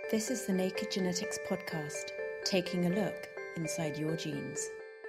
This is the Naked Genetics podcast, taking a look inside your genes.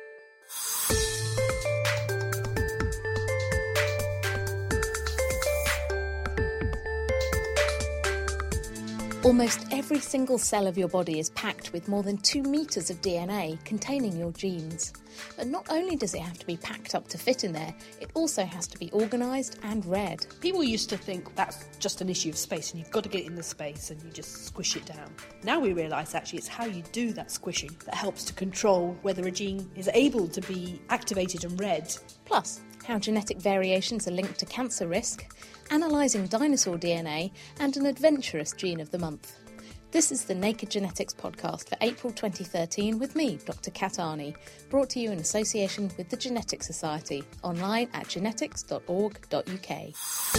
Almost every single cell of your body is packed with more than 2 meters of DNA containing your genes. But not only does it have to be packed up to fit in there, it also has to be organised and read. People used to think that's just an issue of space and you've got to get it in the space and you just squish it down. Now we realise actually it's how you do that squishing that helps to control whether a gene is able to be activated and read. Plus, how genetic variations are linked to cancer risk, analysing dinosaur DNA, and an adventurous gene of the month. This is the Naked Genetics podcast for April 2013 with me, Dr. Kat Arney, brought to you in association with the Genetics Society, online at genetics.org.uk.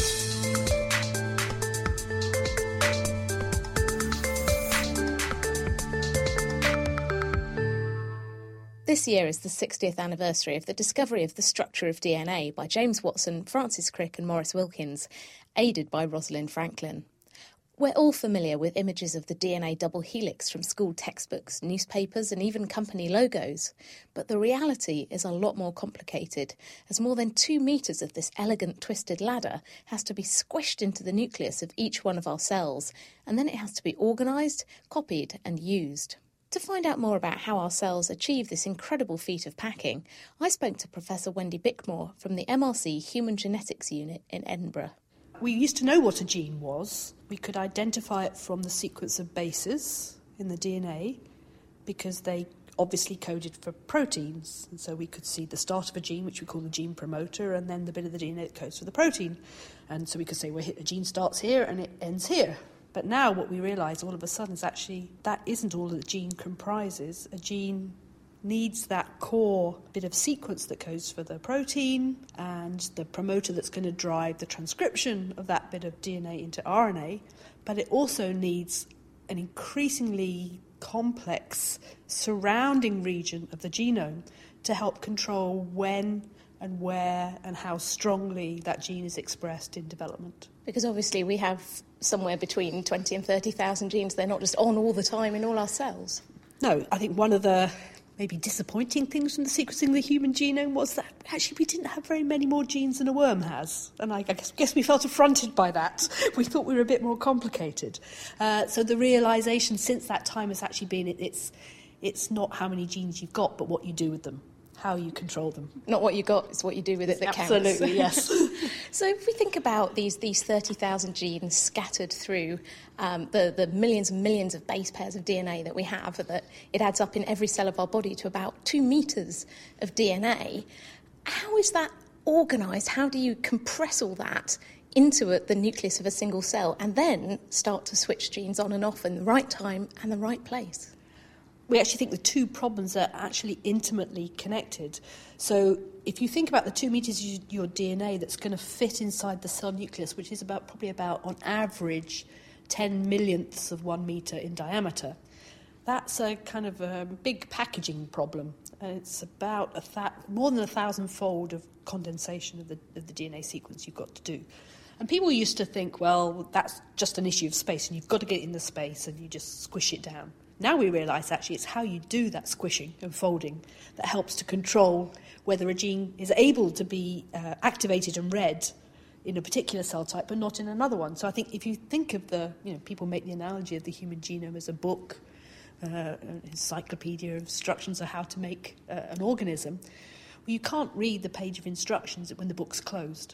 This year is the 60th anniversary of the discovery of the structure of DNA by James Watson, Francis Crick and Maurice Wilkins, aided by Rosalind Franklin. We're all familiar with images of the DNA double helix from school textbooks, newspapers and even company logos. But the reality is a lot more complicated, as more than 2 meters of this elegant twisted ladder has to be squished into the nucleus of each one of our cells, and then it has to be organised, copied and used. To find out more about how our cells achieve this incredible feat of packing, I spoke to Professor Wendy Bickmore from the MRC Human Genetics Unit in Edinburgh. We used to know what a gene was. We could identify it from the sequence of bases in the DNA because they obviously coded for proteins. And so we could see the start of a gene, which we call the gene promoter, and then the bit of the DNA that codes for the protein. And so we could say, well, a gene starts here and it ends here. But now what we realise all of a sudden is actually that isn't all that a gene comprises. A gene needs that core bit of sequence that codes for the protein and the promoter that's going to drive the transcription of that bit of DNA into RNA, but it also needs an increasingly complex surrounding region of the genome to help control when and where and how strongly that gene is expressed in development. Because obviously we have somewhere between 20 and 30,000 genes. They're not just on all the time in all our cells. No, I think one of the maybe disappointing things from the sequencing of the human genome was that actually we didn't have very many more genes than a worm has. And I guess we felt affronted by that. We thought we were a bit more complicated. So the realisation since that time has actually been it's not how many genes you've got, but what you do with them. How you control them. Not what you got, it's what you do with it that counts. Absolutely, yes. So if we think about these 30,000 genes scattered through the millions and millions of base pairs of DNA that we have, that it adds up in every cell of our body to about 2 meters of DNA, how is that organised? How do you compress all that into the nucleus of a single cell and then start to switch genes on and off in the right time and the right place? We actually think the two problems are actually intimately connected. So if you think about the 2 meters of your DNA that's going to fit inside the cell nucleus, which is probably about, on average, 10 millionths of 1 meter in diameter, that's a kind of a big packaging problem. And it's about more than 1,000-fold of condensation of the DNA sequence you've got to do. And people used to think, well, that's just an issue of space and you've got to get it in the space and you just squish it down. Now we realise actually it's how you do that squishing and folding that helps to control whether a gene is able to be activated and read in a particular cell type but not in another one. So I think if you think of people make the analogy of the human genome as a book, an encyclopedia of instructions on how to make an organism. Well, you can't read the page of instructions when the book's closed.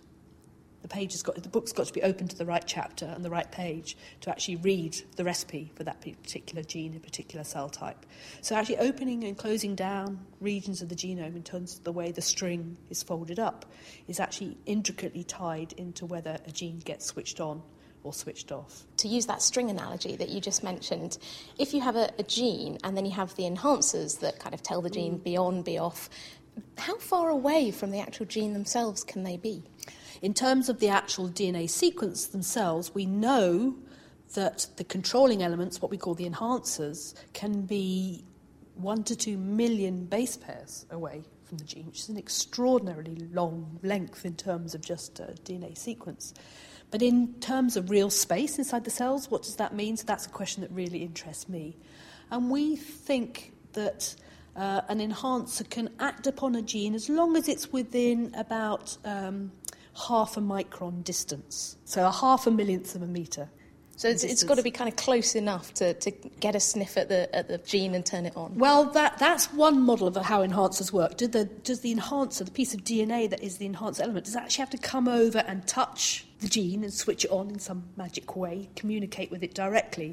The book's got to be open to the right chapter and the right page to actually read the recipe for that particular gene, a particular cell type. So actually opening and closing down regions of the genome in terms of the way the string is folded up is actually intricately tied into whether a gene gets switched on or switched off. To use that string analogy that you just mentioned, if you have a gene and then you have the enhancers that kind of tell the gene be on, be off, how far away from the actual gene themselves can they be? In terms of the actual DNA sequence themselves, we know that the controlling elements, what we call the enhancers, can be 1 to 2 million base pairs away from the gene, which is an extraordinarily long length in terms of just DNA sequence. But in terms of real space inside the cells, what does that mean? So that's a question that really interests me. And we think that an enhancer can act upon a gene as long as it's within about half a micron distance, so a half a millionth of a metre. So it's got to be kind of close enough to get a sniff at the gene and turn it on. Well, that's one model of how enhancers work. Does the enhancer, the piece of DNA that is the enhancer element, does it actually have to come over and touch the gene and switch it on in some magic way, communicate with it directly?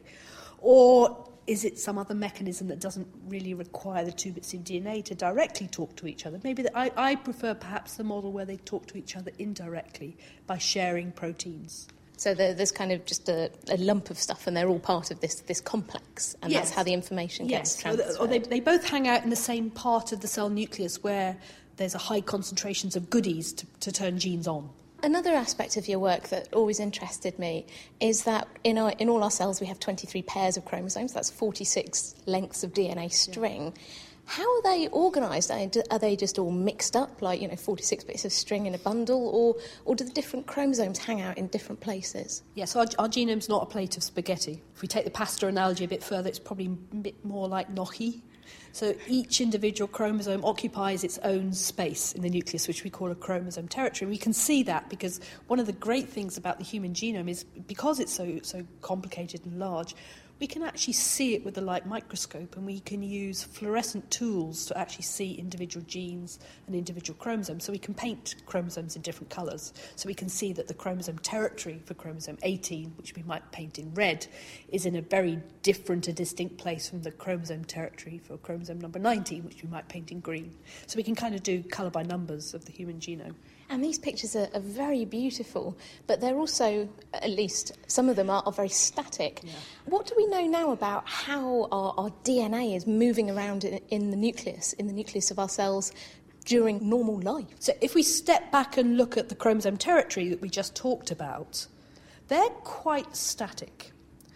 Or is it some other mechanism that doesn't really require the two bits of DNA to directly talk to each other? Maybe I prefer perhaps the model where they talk to each other indirectly by sharing proteins. So there's kind of just a lump of stuff, and they're all part of this complex, and that's how the information gets transferred. Or they both hang out in the same part of the cell nucleus where there's a high concentrations of goodies to turn genes on. Another aspect of your work that always interested me is that in all our cells we have 23 pairs of chromosomes. That's 46 lengths of DNA string. Yeah. How are they organised? Are they just all mixed up, like 46 bits of string in a bundle, or do the different chromosomes hang out in different places? Yeah, so our genome's not a plate of spaghetti. If we take the pasta analogy a bit further, it's probably a bit more like gnocchi. So each individual chromosome occupies its own space in the nucleus, which we call a chromosome territory. We can see that because one of the great things about the human genome is because it's so complicated and large, we can actually see it with the light microscope, and we can use fluorescent tools to actually see individual genes and individual chromosomes. So we can paint chromosomes in different colours. So we can see that the chromosome territory for chromosome 18, which we might paint in red, is in a very different, a distinct place from the chromosome territory for chromosome number 19, which we might paint in green. So we can kind of do colour by numbers of the human genome. And these pictures are very beautiful, but they're also, at least some of them are very static. Yeah. What do we know now about how our DNA is moving around in the nucleus of our cells during normal life? So if we step back and look at the chromosome territory that we just talked about, they're quite static.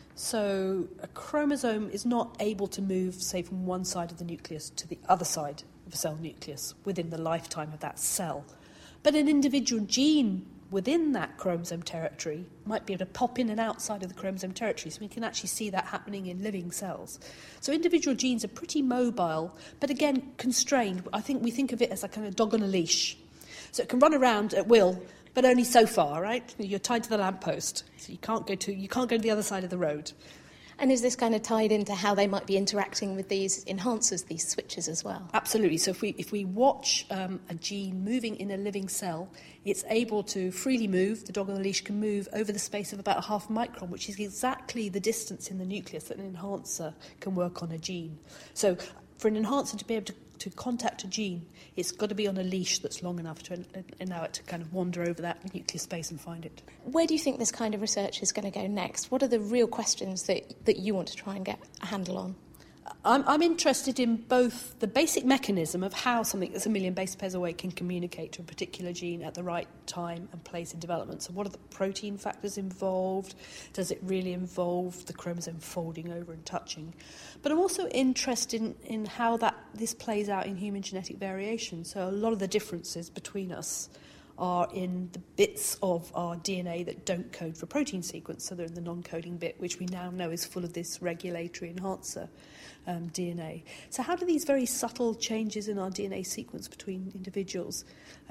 So a chromosome is not able to move, say, from one side of the nucleus to the other side of a cell nucleus within the lifetime of that cell. But an individual gene within that chromosome territory might be able to pop in and outside of the chromosome territory, so we can actually see that happening in living cells. So individual genes are pretty mobile, but again, constrained. I think we think of it as a kind of dog on a leash. So it can run around at will, but only so far, right? You're tied to the lamppost, so you can't go to the other side of the road. And is this kind of tied into how they might be interacting with these enhancers, these switches as well? Absolutely. So if we watch a gene moving in a living cell, it's able to freely move. The dog on the leash can move over the space of about a half micron, which is exactly the distance in the nucleus that an enhancer can work on a gene. So for an enhancer to be able to contact a gene, it's got to be on a leash that's long enough to allow it to kind of wander over that nuclear space and find it. Where do you think this kind of research is going to go next? What are the real questions that you want to try and get a handle on? I'm interested in both the basic mechanism of how something that's a million base pairs away can communicate to a particular gene at the right time and place in development. So what are the protein factors involved? Does it really involve the chromosome folding over and touching? But I'm also interested in how this plays out in human genetic variation. So a lot of the differences between us are in the bits of our DNA that don't code for protein sequence, so they're in the non-coding bit, which we now know is full of this regulatory enhancer DNA. So how do these very subtle changes in our DNA sequence between individuals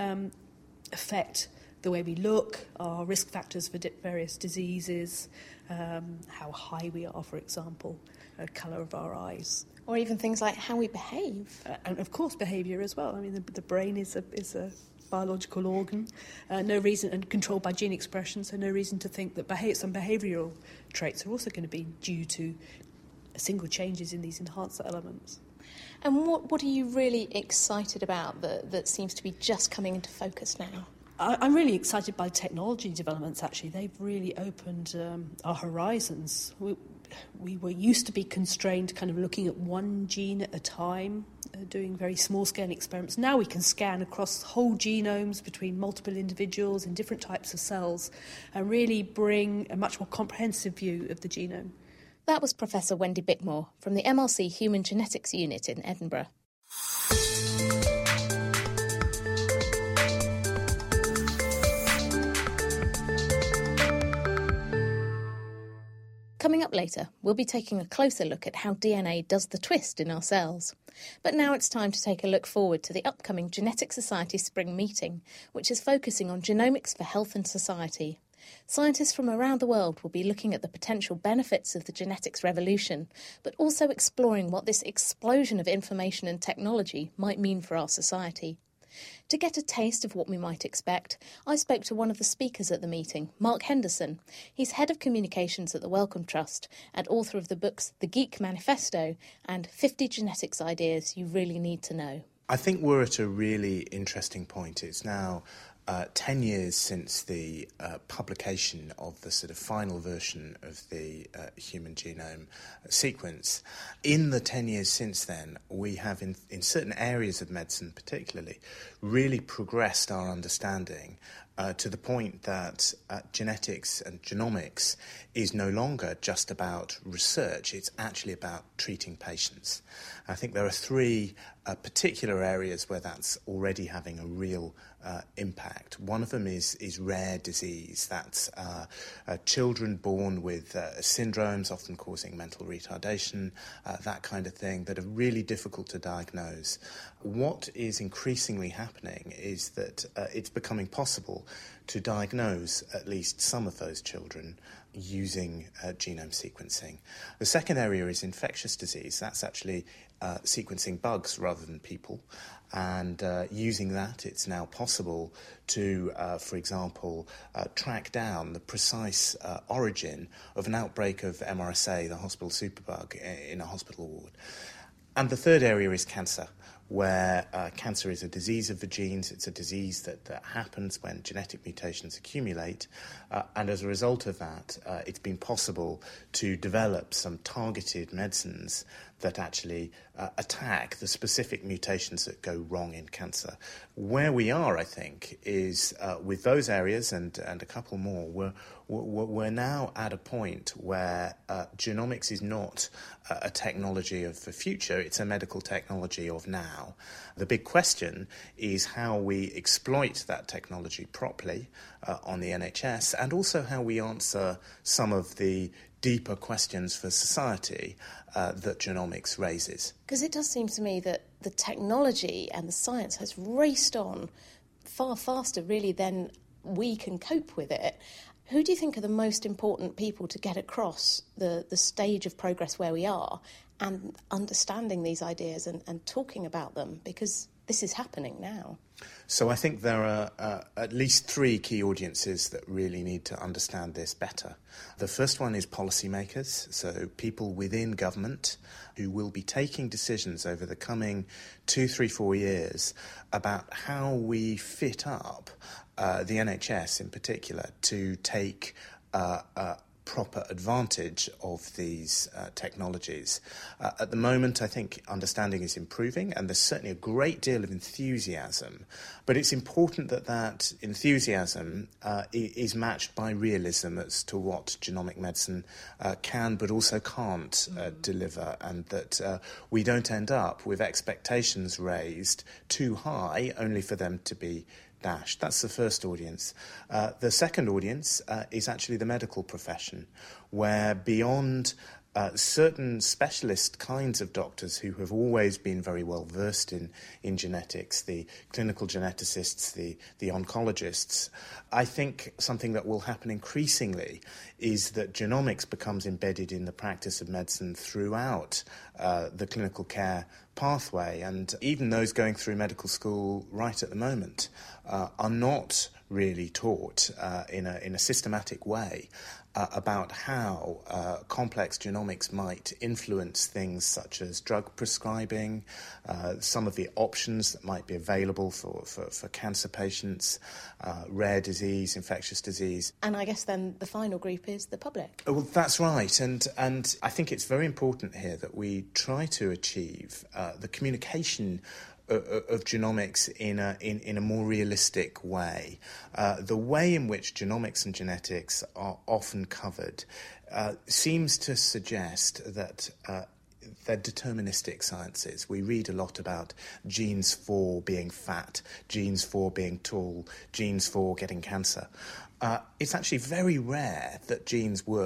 affect the way we look, our risk factors for various diseases, how high we are, for example, colour of our eyes? Or even things like how we behave. And of course behaviour as well. I mean, the brain is a biological organ, no reason, and controlled by gene expression, so no reason to think that some behavioural traits are also going to be due to single changes in these enhancer elements. And what are you really excited about that seems to be just coming into focus now? I'm really excited by technology developments, actually. They've really opened our horizons. We were used to be constrained kind of looking at one gene at a time, doing very small-scale experiments. Now we can scan across whole genomes between multiple individuals in different types of cells and really bring a much more comprehensive view of the genome. That was Professor Wendy Bickmore from the MRC Human Genetics Unit in Edinburgh. Coming up later, we'll be taking a closer look at how DNA does the twist in our cells. But now it's time to take a look forward to the upcoming Genetic Society Spring Meeting, which is focusing on genomics for health and society. Scientists from around the world will be looking at the potential benefits of the genetics revolution, but also exploring what this explosion of information and technology might mean for our society. To get a taste of what we might expect, I spoke to one of the speakers at the meeting, Mark Henderson. He's head of communications at the Wellcome Trust and author of the books The Geek Manifesto and 50 Genetics Ideas You Really Need to Know. I think we're at a really interesting point. It's now 10 years since the publication of the sort of final version of the human genome sequence. In the 10 years since then, we have, in certain areas of medicine particularly, really progressed our understanding to the point that genetics and genomics is no longer just about research, it's actually about treating patients. I think there are three particular areas where that's already having a real impact. One of them is rare disease. That's children born with syndromes, often causing mental retardation, that kind of thing, that are really difficult to diagnose. What is increasingly happening is that it's becoming possible to diagnose at least some of those children using genome sequencing. The second area is infectious disease. That's actually sequencing bugs rather than people. And using that, it's now possible to, for example, track down the precise origin of an outbreak of MRSA, the hospital superbug, in a hospital ward. And the third area is cancer, where cancer is a disease of the genes. It's a disease that happens when genetic mutations accumulate. And as a result of that, it's been possible to develop some targeted medicines that actually attack the specific mutations that go wrong in cancer. Where we are, I think, is with those areas and a couple more, we're now at a point where genomics is not a technology of the future, it's a medical technology of now. The big question is how we exploit that technology properly on the NHS, and also how we answer some of the deeper questions for society that genomics raises. Because it does seem to me that the technology and the science has raced on far faster, really, than we can cope with it. Who do you think are the most important people to get across the stage of progress where we are and understanding these ideas and talking about them? Because this is happening now. So I think there are at least three key audiences that really need to understand this better. The first one is policymakers, so people within government who will be taking decisions over the coming 2, 3, 4 years about how we fit up the NHS in particular to take proper advantage of these technologies. At the moment, I think understanding is improving, and there's certainly a great deal of enthusiasm. But it's important that that enthusiasm is matched by realism as to what genomic medicine can but also can't deliver, and that we don't end up with expectations raised too high only for them to be dashed. That's the first audience. The second audience is actually the medical profession, where beyond certain specialist kinds of doctors who have always been very well versed in genetics, the clinical geneticists, the oncologists, I think something that will happen increasingly is that genomics becomes embedded in the practice of medicine throughout the clinical care pathway. And even those going through medical school right at the moment are not really taught in a systematic way about how complex genomics might influence things such as drug prescribing, some of the options that might be available for cancer patients, rare disease, infectious disease. And I guess then the final group is the public. Well, that's right. And I think it's very important here that we try to achieve the communication of genomics in a more realistic way. The way in which genomics and genetics are often covered seems to suggest that they're deterministic sciences. We read a lot about genes for being fat, genes for being tall, genes for getting cancer. It's actually very rare that genes work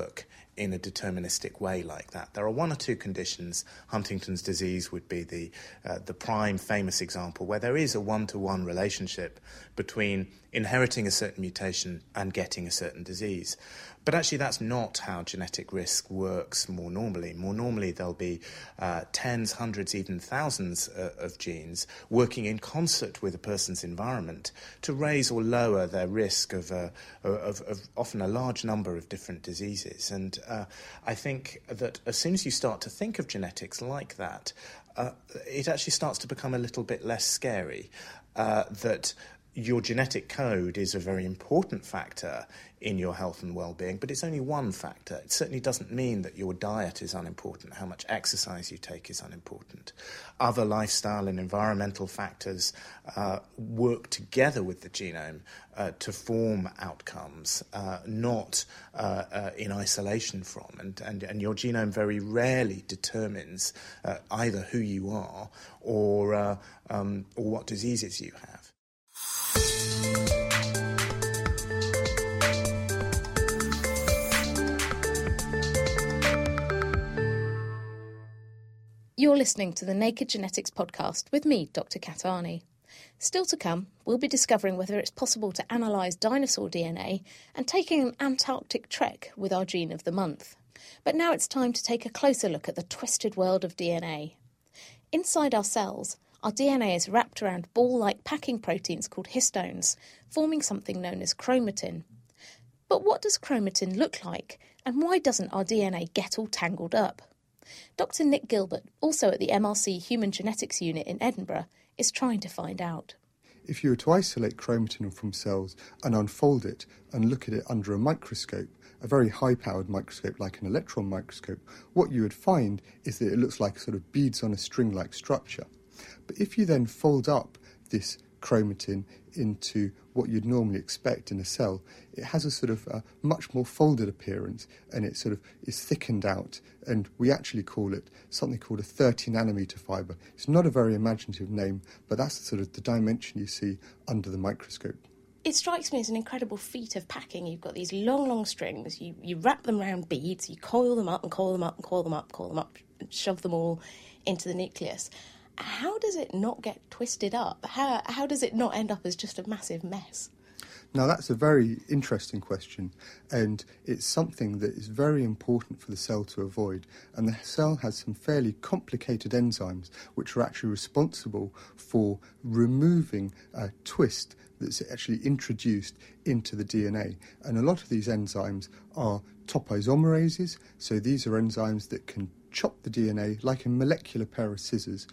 in a deterministic way like that. There are one or two conditions. Huntington's disease would be the prime famous example, where there is a one-to-one relationship between inheriting a certain mutation and getting a certain disease. But actually that's not how genetic risk works more normally. More normally there'll be tens, hundreds, even thousands of genes working in concert with a person's environment to raise or lower their risk of often a large number of different diseases. And I think that as soon as you start to think of genetics like that, it actually starts to become a little bit less scary, that your genetic code is a very important factor in your health and well-being, but it's only one factor. It certainly doesn't mean that your diet is unimportant, how much exercise you take is unimportant. Other lifestyle and environmental factors work together with the genome to form outcomes, not in isolation from. And your genome very rarely determines either who you are or what diseases you have. You're listening to the Naked Genetics podcast with me, Dr. Kat Arney. Still to come, we'll be discovering whether it's possible to analyse dinosaur DNA and taking an Antarctic trek with our gene of the month. But now it's time to take a closer look at the twisted world of DNA. Inside our cells, our DNA is wrapped around ball-like packing proteins called histones, forming something known as chromatin. But what does chromatin look like, and why doesn't our DNA get all tangled up? Dr. Nick Gilbert, also at the MRC Human Genetics Unit in Edinburgh, is trying to find out. If you were to isolate chromatin from cells and unfold it and look at it under a microscope, a very high-powered microscope like an electron microscope, what you would find is that it looks like sort of beads on a string-like structure. But if you then fold up this chromatin into what you'd normally expect in a cell, it has a sort of much more folded appearance, and it sort of is thickened out, and we actually call it something called a 30 nanometer fibre. It's not a very imaginative name, but that's sort of the dimension you see under the microscope. It strikes me as an incredible feat of packing. You've got these long, long strings, you wrap them around beads, you coil them up and coil them up and coil them up, coil them up, and shove them all into the nucleus. How does it not get twisted up? How does it not end up as just a massive mess? Now, that's a very interesting question, and it's something that is very important for the cell to avoid. And the cell has some fairly complicated enzymes which are actually responsible for removing a twist that's actually introduced into the DNA. And a lot of these enzymes are topoisomerases, so these are enzymes that can chop the DNA like a molecular pair of scissors,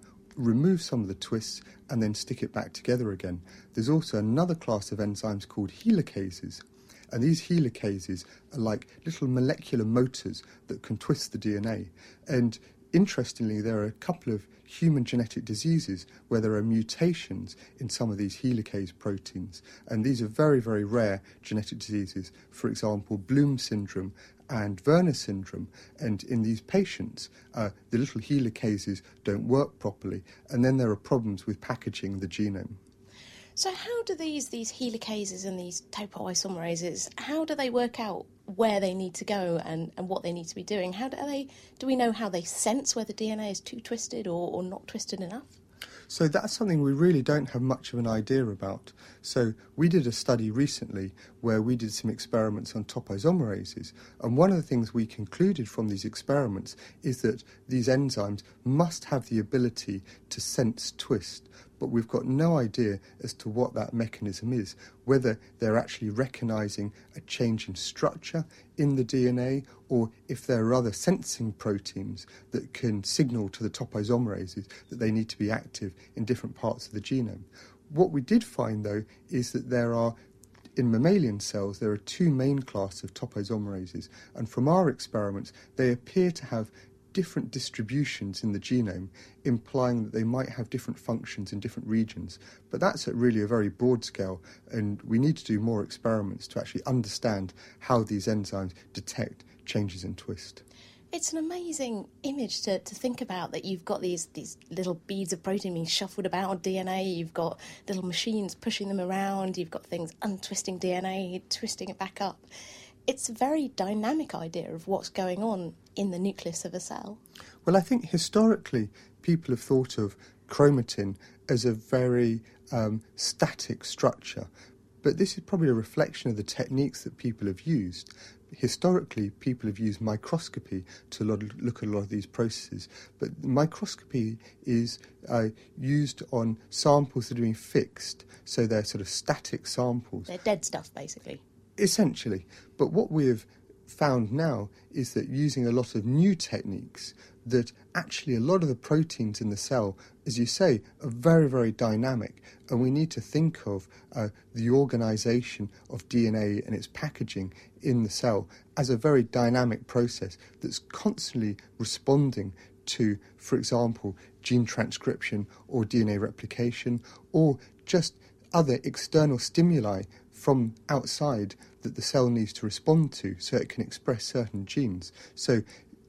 remove some of the twists and then stick it back together again. There's also another class of enzymes called helicases, and these helicases are like little molecular motors that can twist the DNA. And interestingly, there are a couple of human genetic diseases where there are mutations in some of these helicase proteins, and these are very, very rare genetic diseases. For example, Bloom syndrome and Werner syndrome, and in these patients the little helicases don't work properly, and then there are problems with packaging the genome. So how do these helicases and these topoisomerases, how do they work out where they need to go and what they need to be doing? Do we know how they sense whether DNA is too twisted or not twisted enough? So that's something we really don't have much of an idea about. So we did a study recently where we did some experiments on topoisomerases, and one of the things we concluded from these experiments is that these enzymes must have the ability to sense twist, but we've got no idea as to what that mechanism is, whether they're actually recognising a change in structure in the DNA, or if there are other sensing proteins that can signal to the topoisomerases that they need to be active in different parts of the genome. What we did find, though, is that in mammalian cells, there are two main classes of topoisomerases, and from our experiments, they appear to have different distributions in the genome, implying that they might have different functions in different regions. But that's at really a very broad scale, and we need to do more experiments to actually understand how these enzymes detect changes in twist. It's an amazing image to think about, that you've got these little beads of protein being shuffled about on DNA, you've got little machines pushing them around, you've got things untwisting DNA, twisting it back up. it's a very dynamic idea of what's going on in the nucleus of a cell. Well, I think historically people have thought of chromatin as a very static structure, but this is probably a reflection of the techniques that people have used. Historically, people have used microscopy to look at a lot of these processes, but microscopy is used on samples that are being fixed, so they're sort of static samples. They're dead stuff, basically. Essentially. But what we have found now is that using a lot of new techniques, that actually a lot of the proteins in the cell, as you say, are very, very dynamic, and we need to think of the organisation of DNA and its packaging in the cell as a very dynamic process that's constantly responding to, for example, gene transcription or DNA replication, or just other external stimuli from outside that the cell needs to respond to so it can express certain genes. So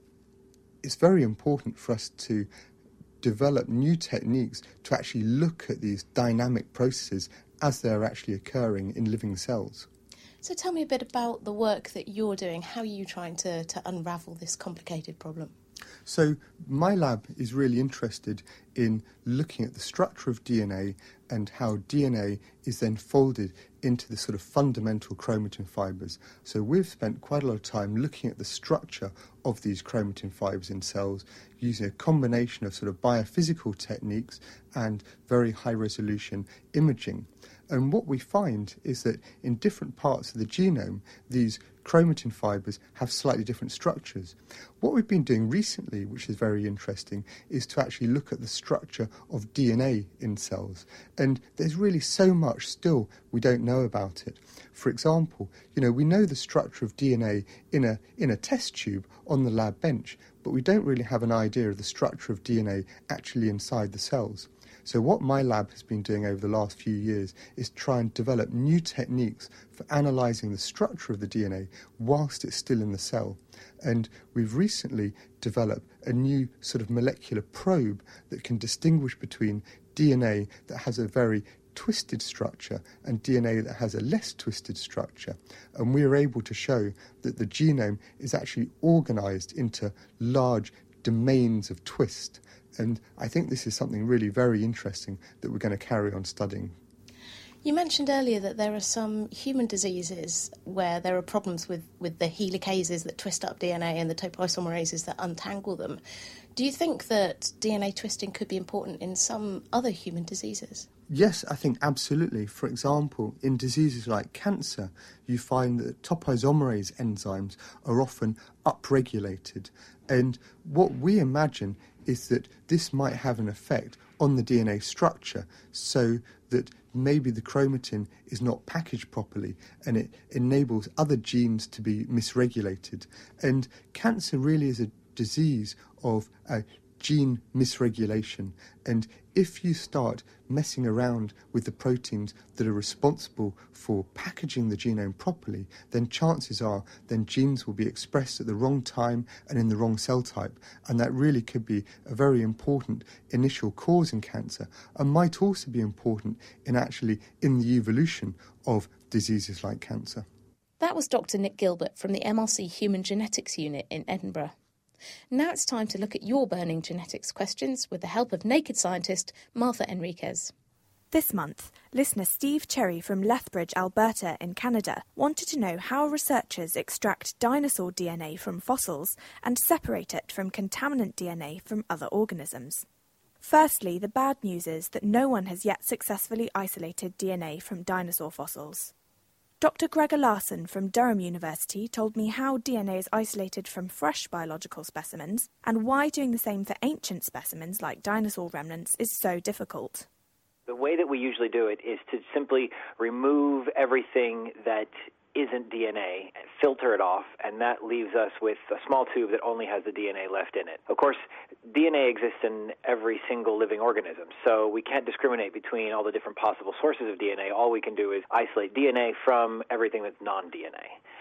it's very important for us to develop new techniques to actually look at these dynamic processes as they're actually occurring in living cells. So tell me a bit about the work that you're doing. How are you trying to unravel this complicated problem? So my lab is really interested in looking at the structure of DNA and how DNA is then folded into the sort of fundamental chromatin fibres. So we've spent quite a lot of time looking at the structure of these chromatin fibres in cells using a combination of sort of biophysical techniques and very high resolution imaging. And what we find is that in different parts of the genome, these chromatin fibres have slightly different structures. What we've been doing recently, which is very interesting, is to actually look at the structure of DNA in cells. And there's really so much still we don't know about it. For example, we know the structure of DNA in a test tube on the lab bench, but we don't really have an idea of the structure of DNA actually inside the cells. So what my lab has been doing over the last few years is try and develop new techniques for analysing the structure of the DNA whilst it's still in the cell. And we've recently developed a new sort of molecular probe that can distinguish between DNA that has a very twisted structure and DNA that has a less twisted structure. And we are able to show that the genome is actually organised into large domains of twist. And I think this is something really very interesting that we're going to carry on studying. You mentioned earlier that there are some human diseases where there are problems with the helicases that twist up DNA and the topoisomerases that untangle them. Do you think that DNA twisting could be important in some other human diseases? Yes, I think absolutely. For example, in diseases like cancer, you find that topoisomerase enzymes are often upregulated. And what we imagine is that this might have an effect on the DNA structure so that maybe the chromatin is not packaged properly and it enables other genes to be misregulated. And cancer really is a disease of gene misregulation. And if you start messing around with the proteins that are responsible for packaging the genome properly, then chances are then genes will be expressed at the wrong time and in the wrong cell type. And that really could be a very important initial cause in cancer and might also be important in the evolution of diseases like cancer. That was Dr. Nick Gilbert from the MRC Human Genetics Unit in Edinburgh. Now it's time to look at your burning genetics questions with the help of naked scientist Martha Enriquez. This month, listener Steve Cherry from Lethbridge, Alberta in Canada wanted to know how researchers extract dinosaur DNA from fossils and separate it from contaminant DNA from other organisms. Firstly, the bad news is that no one has yet successfully isolated DNA from dinosaur fossils. Dr. Gregor Larson from Durham University told me how DNA is isolated from fresh biological specimens and why doing the same for ancient specimens like dinosaur remnants is so difficult. The way that we usually do it is to simply remove everything that isn't DNA, filter it off, and that leaves us with a small tube that only has the DNA left in it. Of course, DNA exists in every single living organism, so we can't discriminate between all the different possible sources of DNA. All we can do is isolate DNA from everything that's non-DNA.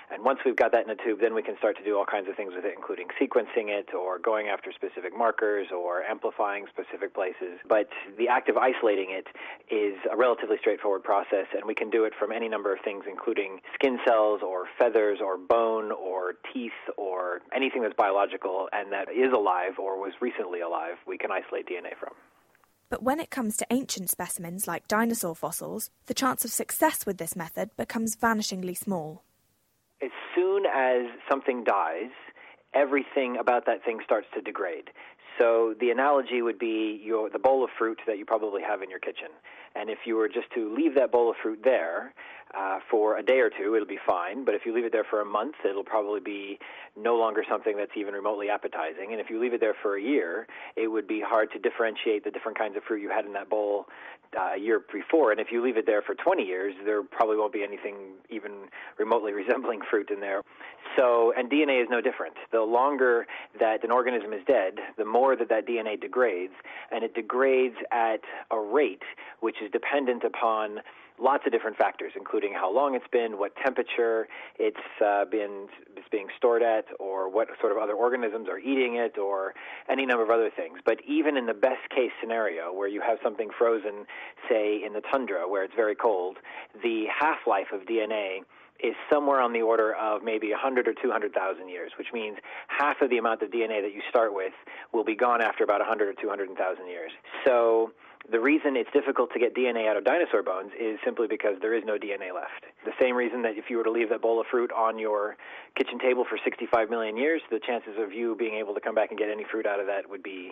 And once we've got that in a tube, then we can start to do all kinds of things with it, including sequencing it or going after specific markers or amplifying specific places. But the act of isolating it is a relatively straightforward process, and we can do it from any number of things, including skin cells or feathers or bone or teeth or anything that's biological and that is alive or was recently alive, we can isolate DNA from. But when it comes to ancient specimens like dinosaur fossils, the chance of success with this method becomes vanishingly small. As soon as something dies, everything about that thing starts to degrade. So the analogy would be the bowl of fruit that you probably have in your kitchen. And if you were just to leave that bowl of fruit there for a day or two, it'll be fine. But if you leave it there for a month, it'll probably be no longer something that's even remotely appetizing. And if you leave it there for a year, it would be hard to differentiate the different kinds of fruit you had in that bowl a year before. And if you leave it there for 20 years, there probably won't be anything even remotely resembling fruit in there. So, and DNA is no different. The longer that an organism is dead, the more that DNA degrades, and it degrades at a rate which is dependent upon lots of different factors, including how long it's been, what temperature it's being stored at, or what sort of other organisms are eating it, or any number of other things. But even in the best case scenario, where you have something frozen, say in the tundra where it's very cold, the half-life of DNA is somewhere on the order of maybe 100 or 200,000 years, which means half of the amount of DNA that you start with will be gone after about 100 or 200,000 years. So the reason it's difficult to get DNA out of dinosaur bones is simply because there is no DNA left. The same reason that if you were to leave that bowl of fruit on your kitchen table for 65 million years, the chances of you being able to come back and get any fruit out of that would be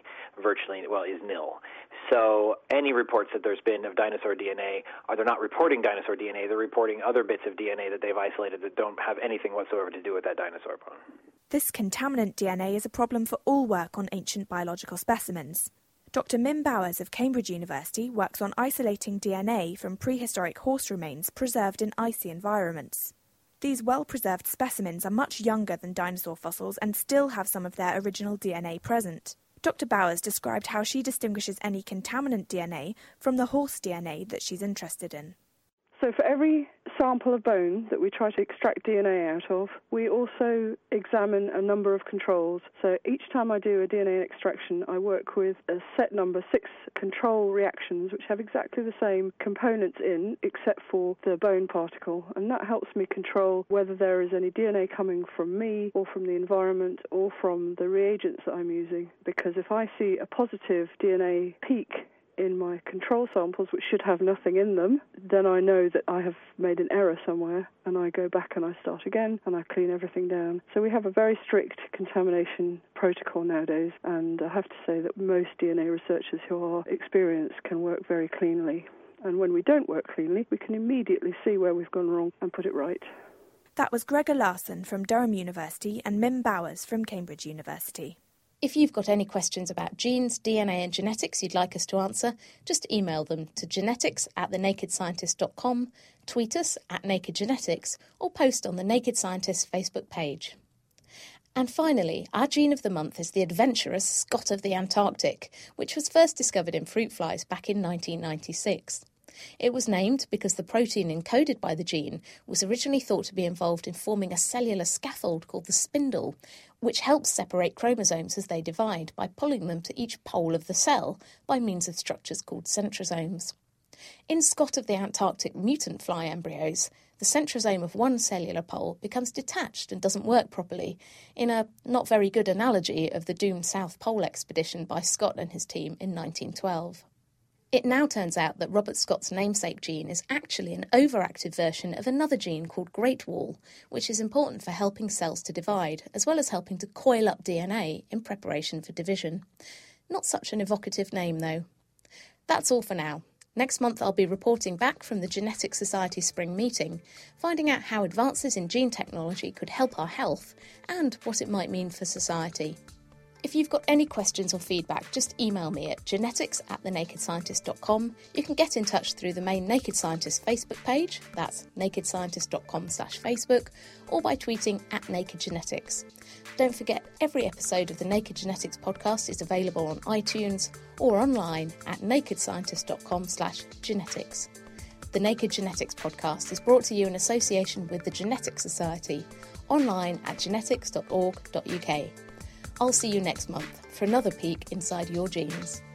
is nil. So any reports that there's been of dinosaur DNA, they're not reporting dinosaur DNA, they're reporting other bits of DNA that they've isolated that don't have anything whatsoever to do with that dinosaur bone. This contaminant DNA is a problem for all work on ancient biological specimens. Dr. Mim Bowers of Cambridge University works on isolating DNA from prehistoric horse remains preserved in icy environments. These well-preserved specimens are much younger than dinosaur fossils and still have some of their original DNA present. Dr. Bowers described how she distinguishes any contaminant DNA from the horse DNA that she's interested in. So for every sample of bone that we try to extract DNA out of, we also examine a number of controls. So each time I do a DNA extraction, I work with a set number, 6 control reactions, which have exactly the same components in, except for the bone particle. And that helps me control whether there is any DNA coming from me or from the environment or from the reagents that I'm using. Because if I see a positive DNA peak in my control samples, which should have nothing in them, then I know that I have made an error somewhere, and I go back and I start again, and I clean everything down. So we have a very strict contamination protocol nowadays, and I have to say that most DNA researchers who are experienced can work very cleanly. And when we don't work cleanly, we can immediately see where we've gone wrong and put it right. That was Gregor Larson from Durham University and Mim Bowers from Cambridge University. If you've got any questions about genes, DNA and genetics you'd like us to answer, just email them to genetics@thenakedscientist.com, tweet us @nakedgenetics, or post on the Naked Scientist Facebook page. And finally, our gene of the month is the adventurous Scott of the Antarctic, which was first discovered in fruit flies back in 1996. It was named because the protein encoded by the gene was originally thought to be involved in forming a cellular scaffold called the spindle, which helps separate chromosomes as they divide by pulling them to each pole of the cell by means of structures called centrosomes. In Scott of the Antarctic mutant fly embryos, the centrosome of one cellular pole becomes detached and doesn't work properly, in a not very good analogy of the doomed South Pole expedition by Scott and his team in 1912. It now turns out that Robert Scott's namesake gene is actually an overactive version of another gene called Great Wall, which is important for helping cells to divide, as well as helping to coil up DNA in preparation for division. Not such an evocative name, though. That's all for now. Next month I'll be reporting back from the Genetics Society Spring Meeting, finding out how advances in gene technology could help our health and what it might mean for society. If you've got any questions or feedback, just email me at genetics@thenakedscientist.com. You can get in touch through the main Naked Scientist Facebook page, that's nakedscientist.com/Facebook, or by tweeting @nakedgenetics. Don't forget, every episode of the Naked Genetics podcast is available on iTunes or online at nakedscientist.com/genetics. The Naked Genetics podcast is brought to you in association with the Genetics Society, online at genetics.org.uk. I'll see you next month for another peek inside your genes.